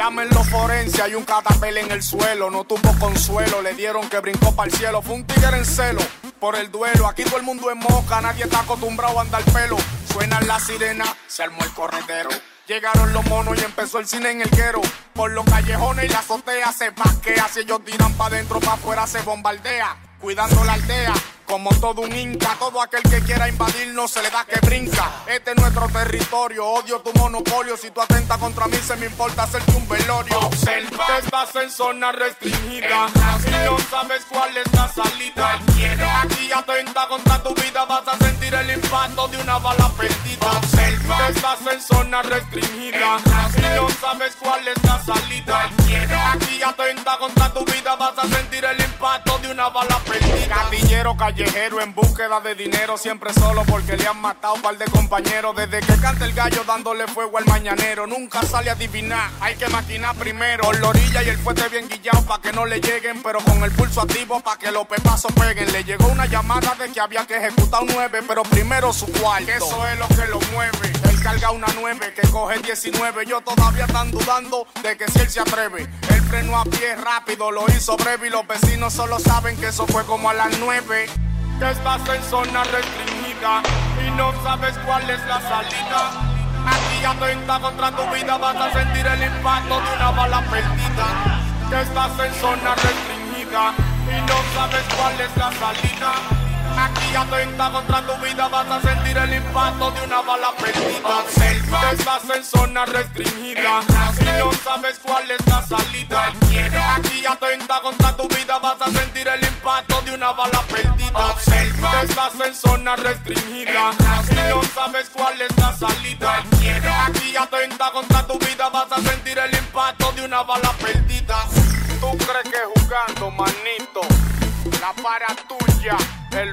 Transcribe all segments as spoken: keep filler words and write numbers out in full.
Llamen los forenses, hay un catapel en el suelo. No tuvo consuelo, le dieron que brincó para el cielo. Fue un tigre en celo por el duelo. Aquí todo el mundo es moca, nadie está acostumbrado a andar pelo. Suenan las sirenas, se armó el corredero. Llegaron los monos y empezó el cine en el guero. Por los callejones y la azotea se vaquea. Si ellos tiran pa' dentro, pa' afuera se bombardea. Cuidando la aldea, como todo un inca. Todo aquel que quiera invadirnos se le da que brinca. Este es nuestro territorio, odio tu monopolio. Si tú atentas contra mí se me importa hacerte un velorio. Observa que estás en zona restringida y no sabes cuál es la salida. Aquí atenta contra tu vida, vas a sentir el impacto de una bala perdida. Observa que estás en zona restringida y no sabes cuál es la salida. Aquí atenta contra tu vida, vas a sentir el impacto de una bala perdida. Gatillero callejero en búsqueda de dinero, siempre solo porque le han matado un par de compañeros. Desde que canta el gallo dándole fuego al mañanero, nunca sale a adivinar, hay que maquinar primero. Por la orilla y el fuerte bien guillado pa' que no le lleguen, pero con el pulso activo pa' que los pepazos peguen. Le llegó una llamada de que había que ejecutar un nueve, pero primero su cuarto, eso es lo que lo mueve. Él carga una nueve que coge diecinueve, yo todavía están dudando de que si él se atreve. Él frenó a pie rápido, lo hizo breve y los vecinos solo saben que eso fue como a las nueve. Que estás en zona restringida y no sabes cuál es la salida. Aquí atenta contra tu vida, vas a sentir el impacto de una bala perdida. Que estás en zona restringida y no sabes cuál es la salida. Aquí atenta contra tu vida, vas a sentir el impacto de una bala perdida. Observa que estás en zona restringida y no sabes cuál es la salida. Aquí atenta contra tu vida, vas a sentir el impacto de una bala perdida. Observa que estás en zona restringida y no sabes cuál es la salida. Aquí atenta contra tu vida, vas a sentir el impacto de una bala perdida. ¿Tú crees que jugando, manito? La para tuya, el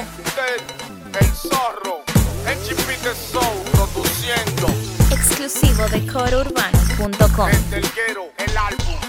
Fonte, el Zorro, el Chipite Soul produciendo. Exclusivo de coro urbano punto com. El del Guero, el álbum.